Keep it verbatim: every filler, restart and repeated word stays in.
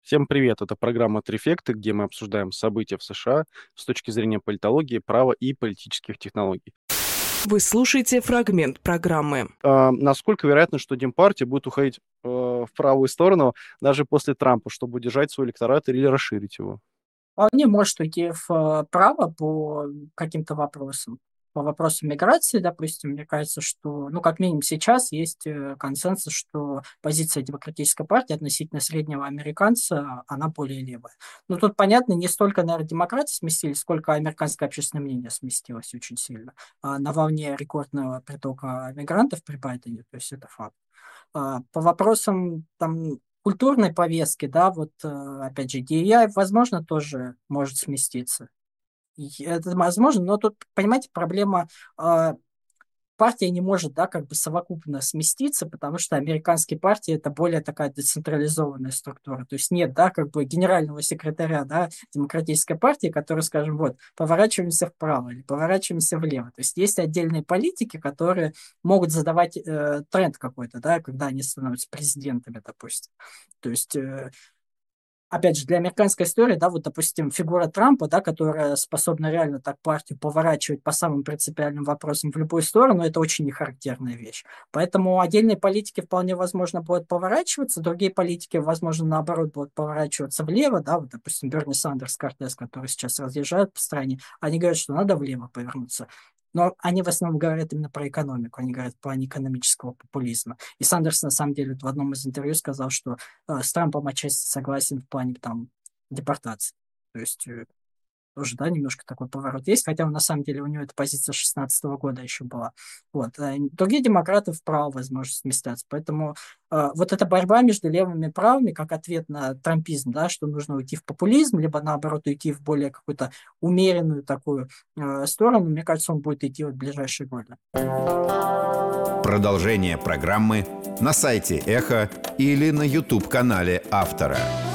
Всем привет! Это программа «Трефекты», где мы обсуждаем события в США с точки зрения политологии, права и политических технологий. Вы слушаете фрагмент программы. А, насколько вероятно, что Демпартия будет уходить э, в правую сторону даже после Трампа, чтобы удержать свой электорат или расширить его? Вполне может уйти вправо по каким-то вопросам. По вопросам миграции, допустим, мне кажется, что, ну, как минимум сейчас есть э, консенсус, что позиция Демократической партии относительно среднего американца, она более левая. Но тут, понятно, не столько, наверное, демократы сместились, сколько американское общественное мнение сместилось очень сильно а, на волне рекордного притока мигрантов при Байдене, то есть это факт. А, По вопросам там культурной повестки, да, вот э, опять же, ди и ай, возможно, тоже может сместиться. И это возможно, но тут, понимаете, проблема, а, партия не может, да, как бы совокупно сместиться, потому что американские партии это более такая децентрализованная структура. То есть нет, да, как бы генерального секретаря, да, демократической партии, который, скажем, вот, поворачиваемся вправо или поворачиваемся влево. То есть есть отдельные политики, которые могут задавать э, тренд какой-то, да, когда они становятся президентами, допустим. То есть э, опять же, для американской истории, да, вот, допустим, фигура Трампа, да, которая способна реально так партию поворачивать по самым принципиальным вопросам в любую сторону, это очень нехарактерная вещь. Поэтому отдельные политики вполне возможно будут поворачиваться, другие политики, возможно, наоборот, будут поворачиваться влево, да, вот, допустим, Берни Сандерс, Кортес, которые сейчас разъезжают по стране, они говорят, что надо влево повернуться. Но они в основном говорят именно про экономику, они говорят в плане экономического популизма. И Сандерс, на самом деле, в одном из интервью сказал, что э, с Трампом отчасти согласен в плане там депортации. То есть э, тоже, да, немножко такой поворот есть, хотя он, на самом деле у него эта позиция шестнадцатого года еще была. Вот. А другие демократы вправо, возможно, сместятся. Поэтому э, вот эта борьба между левыми и правыми, как ответ на трампизм, да, что нужно уйти в популизм, либо, наоборот, уйти в более какую-то умеренную такую э, сторону, мне кажется, он будет идти вот в ближайшие годы. Продолжение программы на сайте Эхо или на YouTube-канале автора.